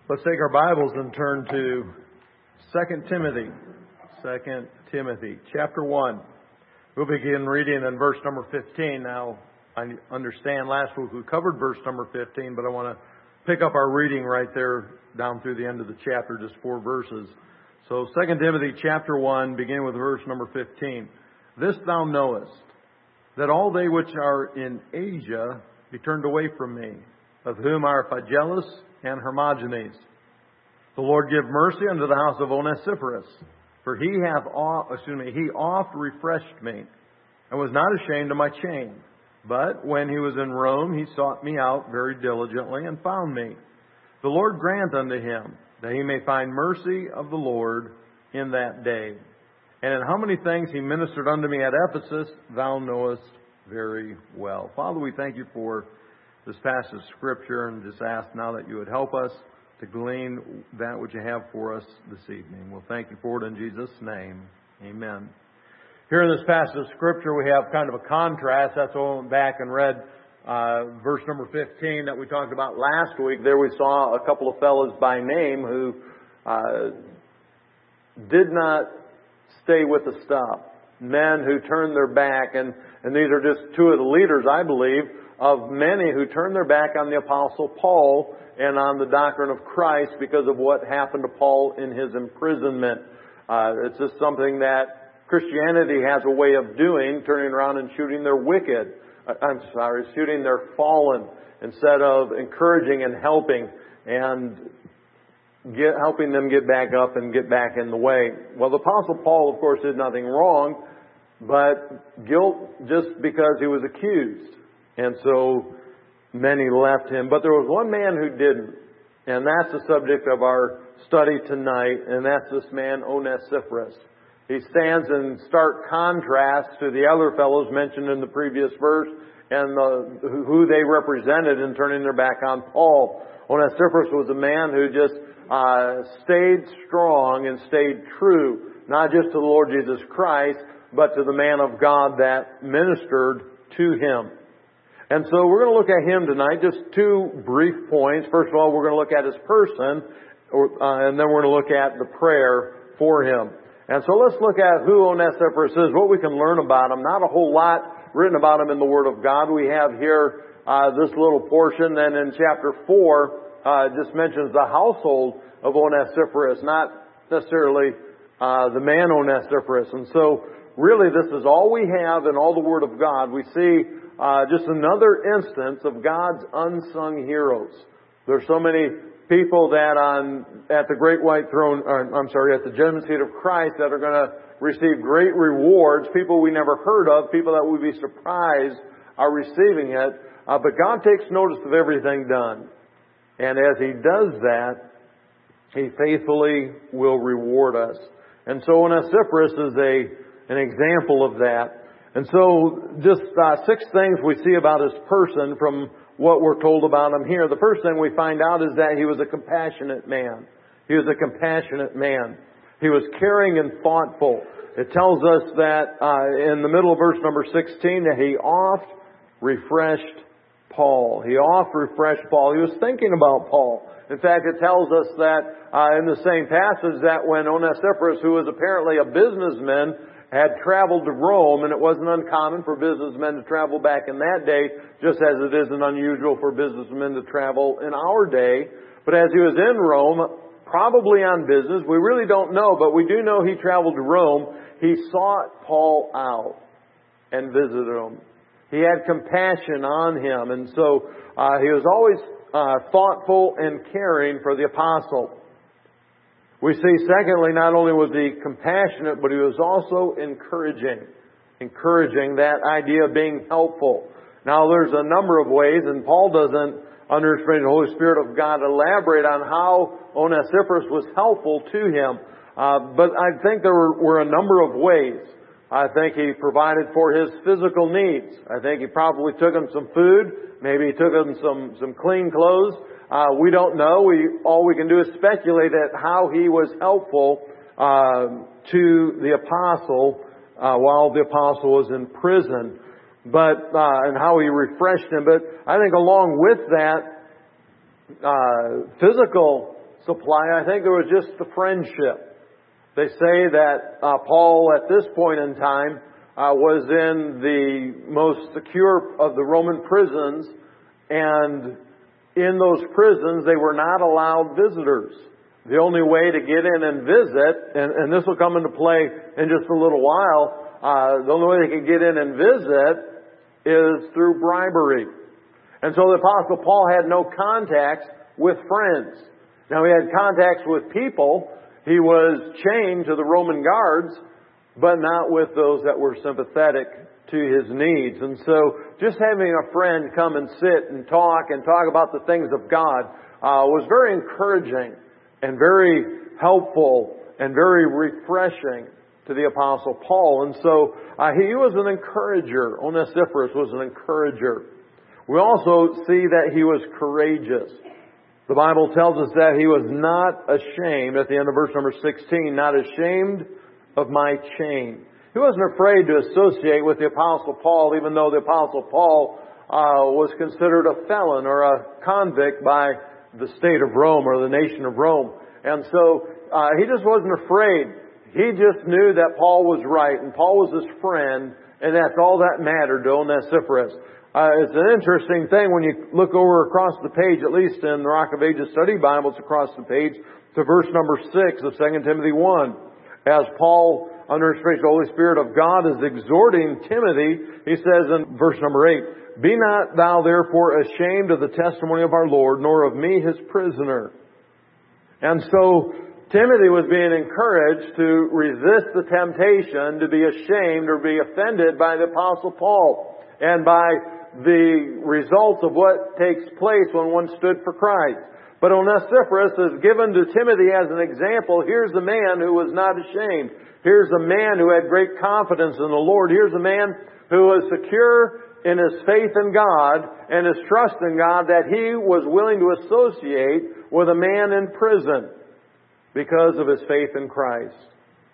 Let's take our Bibles and turn to 2 Timothy. 2 Timothy, chapter 1. We'll begin reading in verse number 15. Now, I understand last week we covered verse number 15, but I want to pick up our reading right there down through the end of the chapter, just 4 verses. So 2 Timothy chapter 1, beginning with verse number 15. This thou knowest, that all they which are in Asia be turned away from me, of whom are Phygellus and Hermogenes. The Lord give mercy unto the house of Onesiphorus, for he oft refreshed me, and was not ashamed of my chain. But when he was in Rome, he sought me out very diligently, and found me. The Lord grant unto him, that he may find mercy of the Lord in that day. And in how many things he ministered unto me at Ephesus, thou knowest very well. Father, we thank you for this passage of Scripture, and just ask now that you would help us to glean that which you have for us this evening. We'll thank you for it in Jesus' name. Amen. Here in this passage of Scripture, we have kind of a contrast. That's why I went back and read verse number 15 that we talked about last week. There we saw a couple of fellows by name who did not stay with the stuff. Men who turned their back, and these are just two of the leaders, I believe, of many who turned their back on the Apostle Paul and on the doctrine of Christ because of what happened to Paul in his imprisonment. It's just something that Christianity has a way of doing, turning around and shooting their shooting their fallen, instead of encouraging and helping and helping them get back up and get back in the way. Well, the Apostle Paul, of course, did nothing wrong, but guilt just because he was accused. And so many left him. But there was one man who didn't. And that's the subject of our study tonight. And that's this man, Onesiphorus. He stands in stark contrast to the other fellows mentioned in the previous verse and who they represented in turning their back on Paul. Onesiphorus was a man who just stayed strong and stayed true, not just to the Lord Jesus Christ, but to the man of God that ministered to him. And so we're going to look at him tonight, just 2 brief points. First of all, we're going to look at his person, and then we're going to look at the prayer for him. And so let's look at who Onesiphorus is, what we can learn about him. Not a whole lot written about him in the Word of God. We have here this little portion. Then in chapter 4, it just mentions the household of Onesiphorus, not necessarily the man Onesiphorus. And so really this is all we have in all the Word of God. We see just another instance of God's unsung heroes. There's so many people that at the great white throne, at the judgment seat of Christ that are going to receive great rewards, people we never heard of, people that we'd be surprised are receiving it. But God takes notice of everything done. And as He does that, He faithfully will reward us. And so Onesiphorus is an example of that. And so just 6 things we see about his person from what we're told about him here. The first thing we find out is that he was a compassionate man. He was a compassionate man. He was caring and thoughtful. It tells us that in the middle of verse number 16 that he oft refreshed Paul. He oft refreshed Paul. He was thinking about Paul. In fact, it tells us that in the same passage that when Onesiphorus, who was apparently a businessman, had traveled to Rome, and it wasn't uncommon for businessmen to travel back in that day, just as it isn't unusual for businessmen to travel in our day. But as he was in Rome, probably on business, we really don't know, but we do know he traveled to Rome. He sought Paul out and visited him. He had compassion on him, and so he was always thoughtful and caring for the apostle. We see, secondly, not only was he compassionate, but he was also encouraging. Encouraging, that idea of being helpful. Now, there's a number of ways, and Paul doesn't, under the Holy Spirit of God, elaborate on how Onesiphorus was helpful to him. But I think there were a number of ways. I think he provided for his physical needs. I think he probably took him some food. Maybe he took him some clean clothes. We don't know. All we can do is speculate at how he was helpful to the apostle while the apostle was in prison, and how he refreshed him. But I think along with that physical supply. I think there was just the friendship. They say that Paul, at this point in time, was in the most secure of the Roman prisons, and in those prisons they were not allowed visitors. The only way to get in and visit, and this will come into play in just a little while, the only way they could get in and visit is through bribery. And so the Apostle Paul had no contacts with friends. Now he had contacts with people. He was chained to the Roman guards, but not with those that were sympathetic to his needs. And so just having a friend come and sit and talk about the things of God was very encouraging and very helpful and very refreshing to the Apostle Paul. And so he was an encourager. Onesiphorus was an encourager. We also see that he was courageous. The Bible tells us that he was not ashamed, at the end of verse number 16, not ashamed of my chain. He wasn't afraid to associate with the Apostle Paul, even though the Apostle Paul was considered a felon or a convict by the state of Rome or the nation of Rome. And so he just wasn't afraid. He just knew that Paul was right and Paul was his friend, and that's all that mattered to Onesiphorus. It's an interesting thing when you look over across the page, at least in the Rock of Ages Study Bibles across the page, to verse number 6 of 2 Timothy 1. As Paul, under the inspiration of the Holy Spirit of God, is exhorting Timothy, he says in verse number 8, "Be not thou therefore ashamed of the testimony of our Lord, nor of me his prisoner." And so Timothy was being encouraged to resist the temptation to be ashamed or be offended by the Apostle Paul and by the results of what takes place when one stood for Christ. But Onesiphorus is given to Timothy as an example. Here's a man who was not ashamed. Here's a man who had great confidence in the Lord. Here's a man who was secure in his faith in God and his trust in God, that he was willing to associate with a man in prison because of his faith in Christ.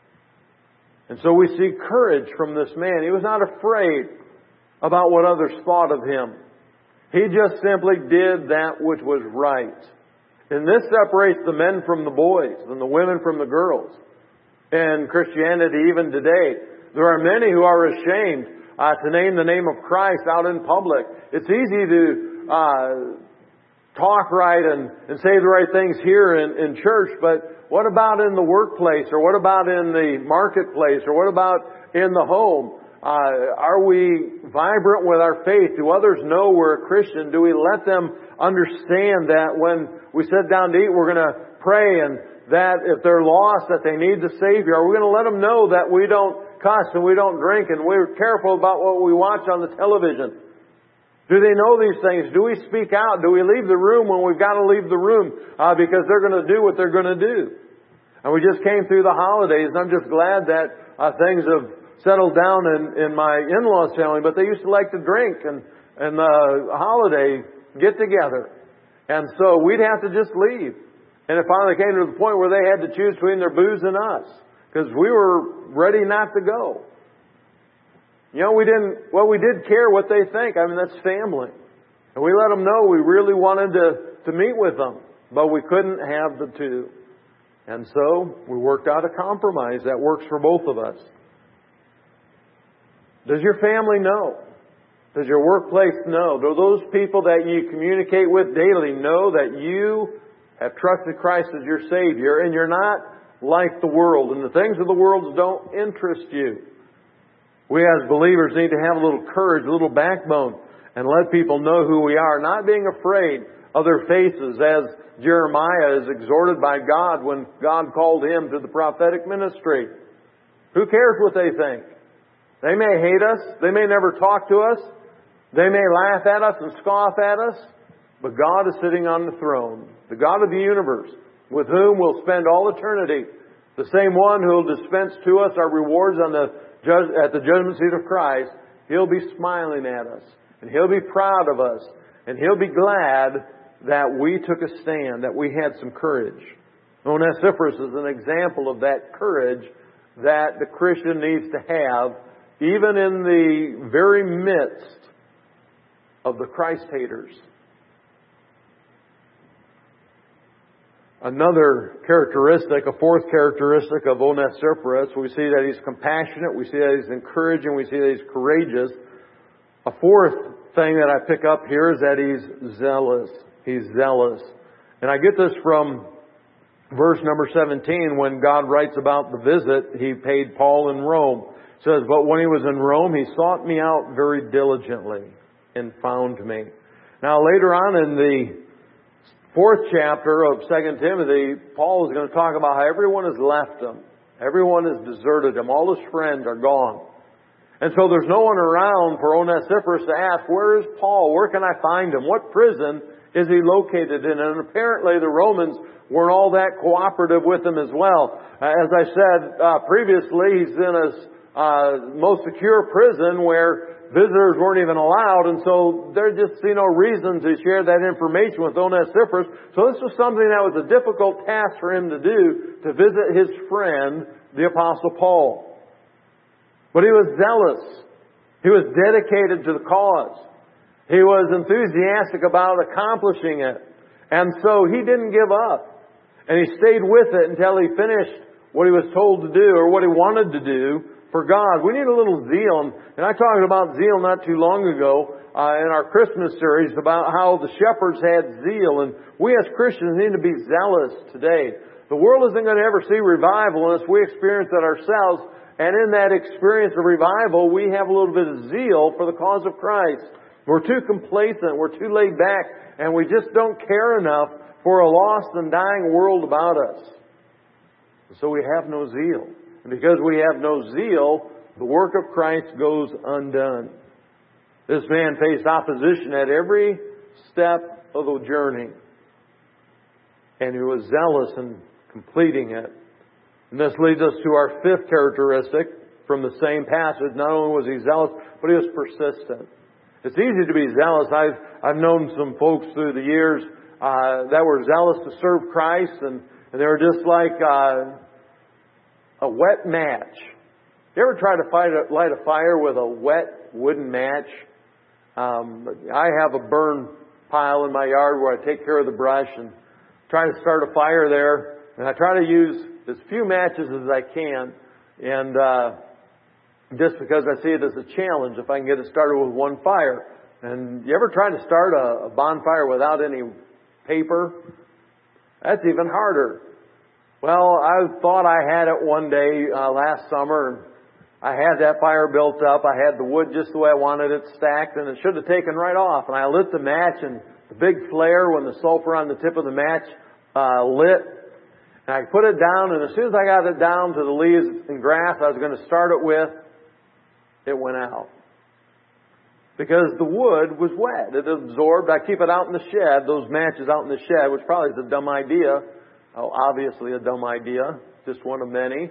And so we see courage from this man. He was not afraid about what others thought of him. He just simply did that which was right. And this separates the men from the boys and the women from the girls. In Christianity, even today, there are many who are ashamed to name the name of Christ out in public. It's easy to talk right and say the right things here in church, but what about in the workplace, or what about in the marketplace, or what about in the home? Are we vibrant with our faith? Do others know we're a Christian? Do we let them understand that when we sit down to eat, we're going to pray, and that if they're lost, that they need the Savior? Are we going to let them know that we don't cuss and we don't drink and we're careful about what we watch on the television? Do they know these things? Do we speak out? Do we leave the room when we've got to leave the room because they're going to do what they're going to do? And we just came through the holidays, and I'm just glad that things have settled down in my in-laws' family, but they used to like to drink and the holiday get together. And so we'd have to just leave. And it finally came to the point where they had to choose between their booze and us, because we were ready not to go. You know, we did care what they think. I mean, that's family. And we let them know we really wanted to meet with them, but we couldn't have the two. And so we worked out a compromise that works for both of us. Does your family know? Does your workplace know? Do those people that you communicate with daily know that you have trusted Christ as your Savior, and you're not like the world, and the things of the world don't interest you? We as believers need to have a little courage, a little backbone, and let people know who we are, not being afraid of their faces, as Jeremiah is exhorted by God when God called him to the prophetic ministry. Who cares what they think? They may hate us. They may never talk to us. They may laugh at us and scoff at us. But God is sitting on the throne, the God of the universe, with whom we'll spend all eternity. The same one who will dispense to us our rewards at the judgment seat of Christ. He'll be smiling at us, and He'll be proud of us, and He'll be glad that we took a stand, that we had some courage. Onesiphorus is an example of that courage that the Christian needs to have, even in the very midst of the Christ haters. Another characteristic, a fourth characteristic of Onesiphorus, we see that he's compassionate, we see that he's encouraging, we see that he's courageous. A fourth thing that I pick up here is that he's zealous. He's zealous. And I get this from verse number 17 when God writes about the visit he paid Paul in Rome. It says, "But when he was in Rome, he sought me out very diligently and found me." Now later on in the fourth chapter of 2 Timothy, Paul is going to talk about how everyone has left him. Everyone has deserted him. All his friends are gone. And so there's no one around for Onesiphorus to ask, "Where is Paul? Where can I find him? What prison is he located in?" And apparently the Romans weren't all that cooperative with him as well. As I said previously, he's in a most secure prison where visitors weren't even allowed, and so there just no reason to share that information with Onesiphorus. So this was something that was a difficult task for him to do, to visit his friend, the Apostle Paul. But he was zealous. He was dedicated to the cause. He was enthusiastic about accomplishing it. And so he didn't give up. And he stayed with it until he finished what he was told to do, or what he wanted to do for God. We need a little zeal. And I talked about zeal not too long ago in our Christmas series about how the shepherds had zeal. And we as Christians need to be zealous today. The world isn't going to ever see revival unless we experience it ourselves. And in that experience of revival, we have a little bit of zeal for the cause of Christ. We're too complacent. We're too laid back. And we just don't care enough for a lost and dying world about us. So we have no zeal. And because we have no zeal, the work of Christ goes undone. This man faced opposition at every step of the journey. And he was zealous in completing it. And this leads us to our fifth characteristic from the same passage. Not only was he zealous, but he was persistent. It's easy to be zealous. I've known some folks through the years that were zealous to serve Christ, and they were just like a wet match. You ever try to light a fire with a wet wooden match? I have a burn pile in my yard where I take care of the brush and try to start a fire there. And I try to use as few matches as I can. And just because I see it as a challenge if I can get it started with one fire. And you ever try to start a bonfire without any paper? That's even harder. Well, I thought I had it one day last summer. And I had that fire built up. I had the wood just the way I wanted it stacked, and it should have taken right off. And I lit the match, and the big flare when the sulfur on the tip of the match lit. And I put it down, and as soon as I got it down to the leaves and grass I was going to start it with, it went out. Because the wood was wet. It absorbed. I keep it out in the shed, those matches out in the shed, which probably is a dumb idea. Oh, obviously a dumb idea. Just one of many.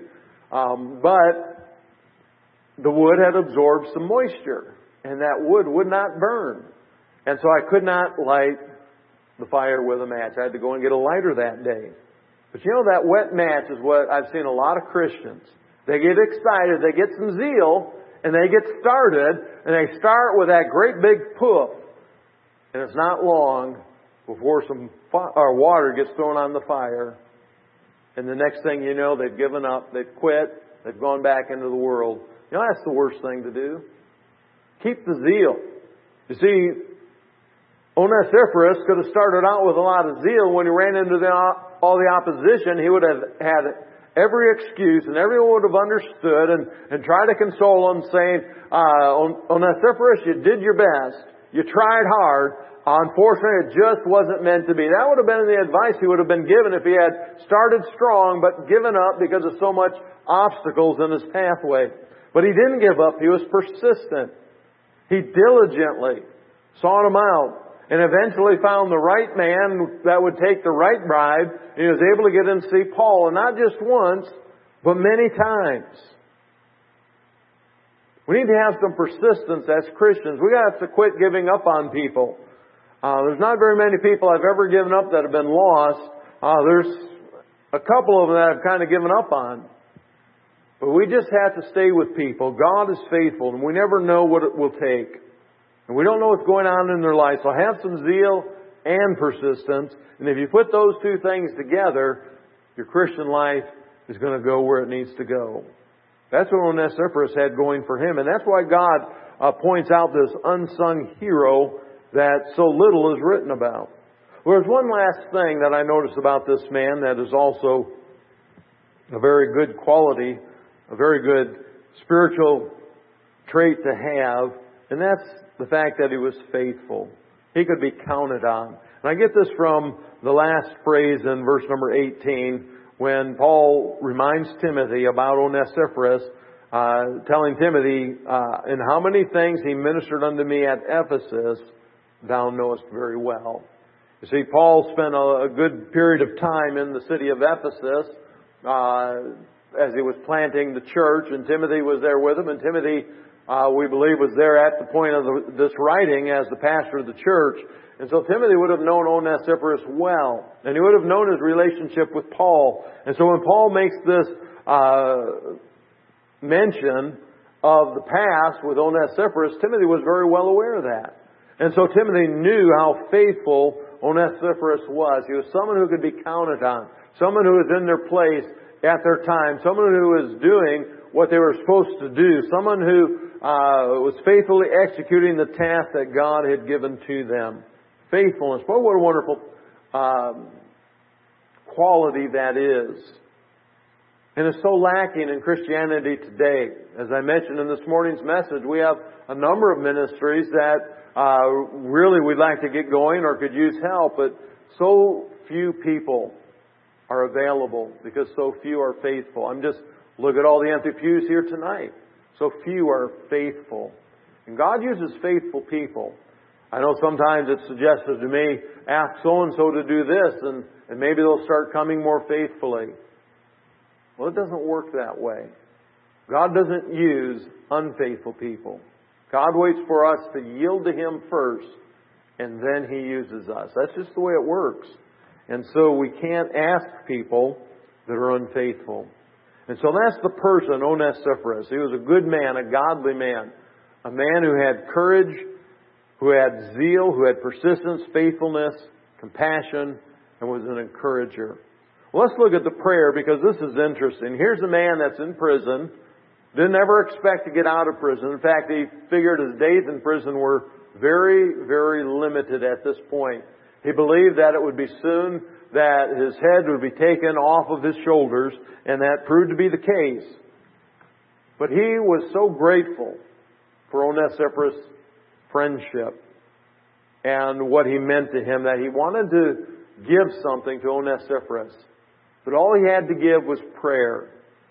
But the wood had absorbed some moisture. And that wood would not burn. And so I could not light the fire with a match. I had to go and get a lighter that day. But you know, that wet match is what I've seen a lot of Christians. They get excited, they get some zeal, and they get started, and they start with that great big poof. And it's not long before some water gets thrown on the fire. And the next thing you know, they've given up, they've quit, they've gone back into the world. You know, that's the worst thing to do. Keep the zeal. You see, Onesiphorus could have started out with a lot of zeal. When he ran into all the opposition, he would have had every excuse, and everyone would have understood and tried to console him, saying, Onesiphorus, you did your best. You tried hard. Unfortunately, it just wasn't meant to be. That would have been the advice he would have been given if he had started strong but given up because of so much obstacles in his pathway. But he didn't give up. He was persistent. He diligently sought him out and eventually found the right man that would take the right bribe. And he was able to get in to see Paul, and not just once, but many times. We need to have some persistence as Christians. We got to quit giving up on people. There's not very many people I've ever given up that have been lost. There's a couple of them that I've kind of given up on. But we just have to stay with people. God is faithful, and we never know what it will take. And we don't know what's going on in their life. So have some zeal and persistence. And if you put those two things together, your Christian life is going to go where it needs to go. That's what Onesiphorus had going for him. And that's why God points out this unsung hero that so little is written about. Well, there's one last thing that I noticed about this man that is also a very good quality, a very good spiritual trait to have, and that's the fact that he was faithful. He could be counted on. And I get this from the last phrase in verse number 18, when Paul reminds Timothy about Onesiphorus, telling Timothy, in how many things he ministered unto me at Ephesus, thou knowest very well. You see, Paul spent a good period of time in the city of Ephesus as he was planting the church, and Timothy was there with him. And Timothy, we believe, was there at the point of this writing as the pastor of the church. And so Timothy would have known Onesiphorus well, and he would have known his relationship with Paul. And so when Paul makes this mention of the past with Onesiphorus, Timothy was very well aware of that. And so Timothy knew how faithful Onesiphorus was. He was someone who could be counted on, someone who was in their place at their time, someone who was doing what they were supposed to do, someone who was faithfully executing the task that God had given to them. Faithfulness. What a wonderful quality that is. And it's so lacking in Christianity today. As I mentioned in this morning's message, we have a number of ministries that really we'd like to get going or could use help, but so few people are available because so few are faithful. Look at all the empty pews here tonight. So few are faithful. And God uses faithful people. I know sometimes it's suggested to me, ask so-and-so to do this, and maybe they'll start coming more faithfully. Well, it doesn't work that way. God doesn't use unfaithful people. God waits for us to yield to Him first, and then He uses us. That's just the way it works. And so we can't ask people that are unfaithful. And so that's the person, Onesiphorus. He was a good man, a godly man. A man who had courage, who had zeal, who had persistence, faithfulness, compassion, and was an encourager. Well, let's look at the prayer because this is interesting. Here's a man that's in prison, didn't ever expect to get out of prison. In fact, he figured his days in prison were very, very limited at this point. He believed that it would be soon that his head would be taken off of his shoulders, and that proved to be the case. But he was so grateful for Onesiphorus' friendship and what he meant to him that he wanted to give something to Onesiphorus. But all he had to give was prayer.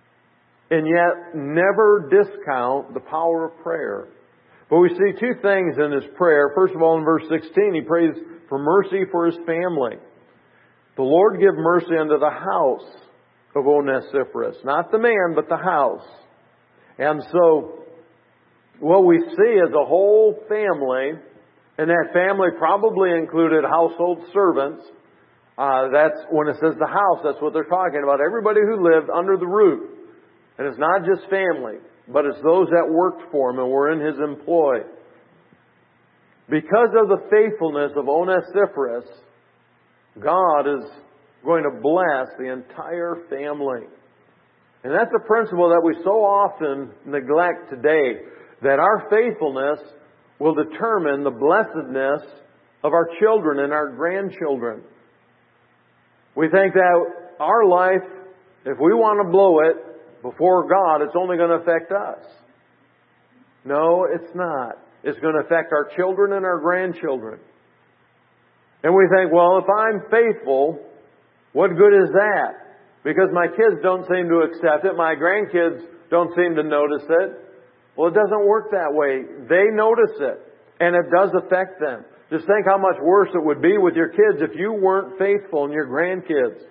And yet, never discount the power of prayer. But we see two things in his prayer. First of all, in verse 16, he prays for mercy for his family. The Lord give mercy unto the house of Onesiphorus. Not the man, but the house. And so, what we see is a whole family, and that family probably included household servants. That's when it says the house, that's what they're talking about. Everybody who lived under the roof. And it's not just family, but it's those that worked for him and were in his employ. Because of the faithfulness of Onesiphorus, God is going to bless the entire family. And that's a principle that we so often neglect today, that our faithfulness will determine the blessedness of our children and our grandchildren. We think that our life, if we want to blow it before God, it's only going to affect us. No, it's not. It's going to affect our children and our grandchildren. And we think, well, if I'm faithful, what good is that? Because my kids don't seem to accept it. My grandkids don't seem to notice it. Well, it doesn't work that way. They notice it. And it does affect them. Just think how much worse it would be with your kids if you weren't faithful and your grandkids.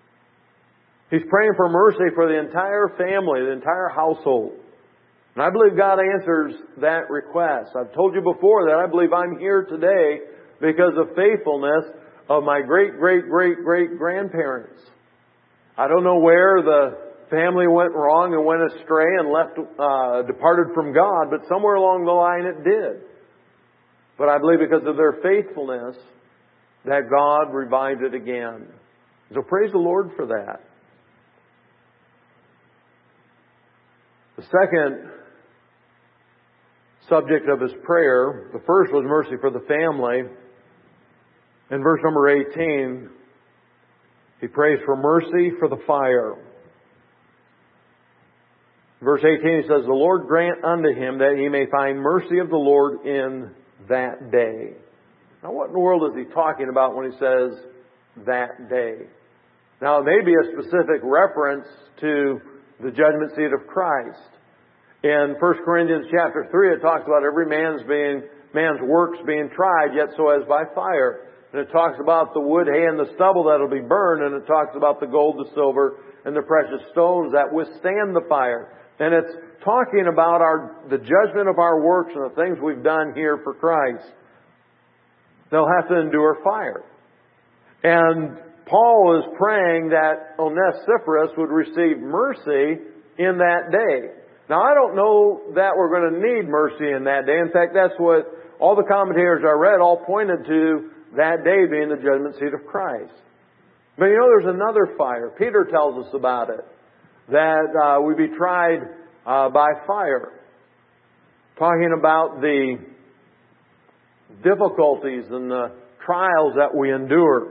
He's praying for mercy for the entire family, the entire household. And I believe God answers that request. I've told you before that I believe I'm here today because of faithfulness of my great-great-great-great-grandparents. I don't know where the family went wrong and went astray and departed from God, but somewhere along the line it did. But I believe because of their faithfulness, that God revived it again. So praise the Lord for that. The second subject of his prayer, the first was mercy for the family. In verse number 18, he prays for mercy for the fire. Verse 18, he says, the Lord grant unto him that he may find mercy of the Lord in that day. Now, what in the world is he talking about when he says that day? Now, it may be a specific reference to the judgment seat of Christ. In 1 Corinthians chapter 3, it talks about every man's works being tried, yet so as by fire. And it talks about the wood, hay, and the stubble that will be burned, and it talks about the gold, the silver, and the precious stones that withstand the fire. And it's talking about the judgment of our works and the things we've done here for Christ. They'll have to endure fire. And Paul is praying that Onesiphorus would receive mercy in that day. Now, I don't know that we're going to need mercy in that day. In fact, that's what all the commentators I read all pointed to, that day being the judgment seat of Christ. But you know, there's another fire. Peter tells us about it, that we be tried by fire. Talking about the difficulties and the trials that we endure.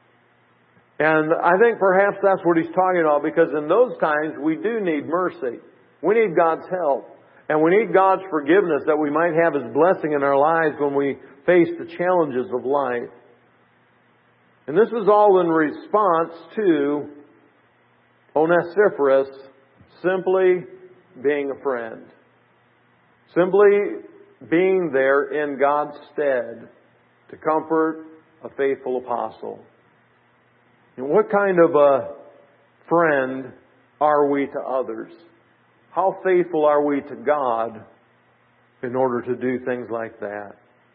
And I think perhaps that's what he's talking about, because in those times we do need mercy. We need God's help. And we need God's forgiveness that we might have His blessing in our lives when we face the challenges of life. And this is all in response to Onesiphorus simply being a friend. Simply being there in God's stead to comfort a faithful apostle. And what kind of a friend are we to others? How faithful are we to God in order to do things like that?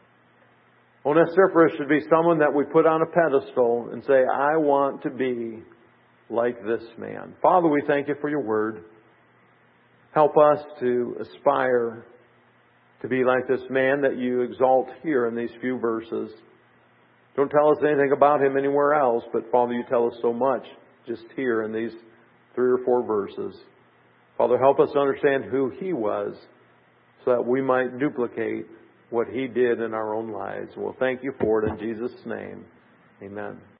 Onesiphorus should be someone that we put on a pedestal and say, I want to be like this man. Father, we thank You for Your word. Help us to aspire to be like this man that You exalt here in these few verses. Don't tell us anything about him anywhere else, but Father, You tell us so much just here in these 3 or 4 verses. Father, help us to understand who He was so that we might duplicate what He did in our own lives. We'll thank You for it in Jesus' name. Amen.